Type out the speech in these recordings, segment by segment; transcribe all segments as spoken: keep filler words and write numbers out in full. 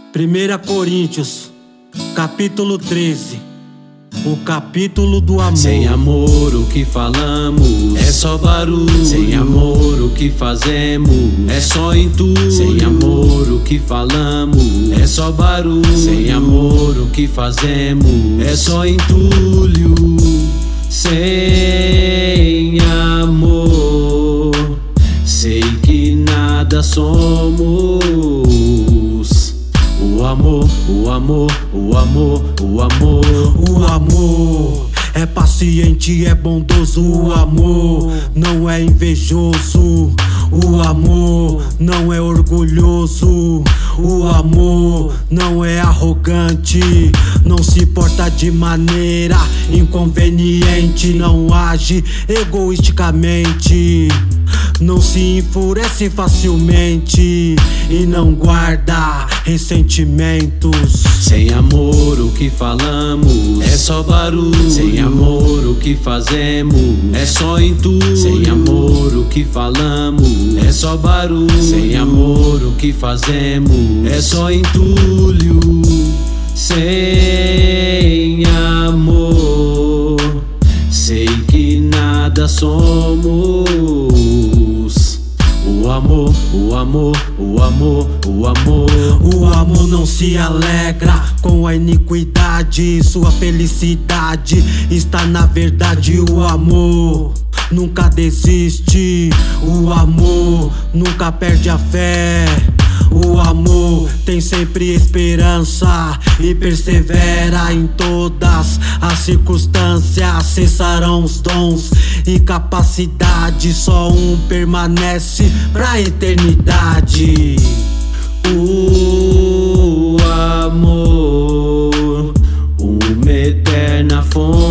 Primeira Coríntios, capítulo treze, o capítulo do amor. Sem amor o que falamos é só barulho. Sem amor o que fazemos é só entulho. Sem amor o que falamos é só barulho. Sem amor o que fazemos é só entulho. Sem amor sei que nada somos. O amor, o amor, o amor, o amor. O amor é paciente, é bondoso. O amor não é invejoso. O amor não é orgulhoso. O amor não é arrogante. Não se porta de maneira inconveniente. Não age egoisticamente. Não se enfurece facilmente e não guarda ressentimentos. Sem amor o que falamos é só barulho. Sem amor o que fazemos é só entulho. Sem amor o que falamos é só barulho. Sem amor o que fazemos é só entulho. Sem amor sei que nada somos. O amor, o amor, o amor, o amor. O amor não se alegra com a iniquidade. Sua felicidade está na verdade. O amor nunca desiste. O amor nunca perde a fé. O amor tem sempre esperança e persevera em todas as circunstâncias. Cessarão os dons e capacidade, só um permanece pra eternidade. O amor, uma eterna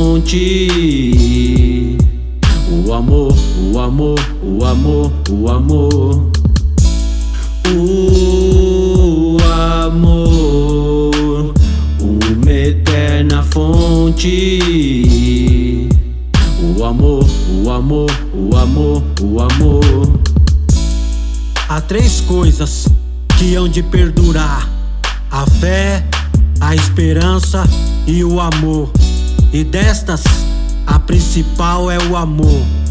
fonte. O amor, o amor, o amor, o amor. O amor, uma eterna fonte. O amor, o amor, o amor, o amor. Há três coisas que hão de perdurar: a fé, a esperança e o amor. E destas, a principal é o amor.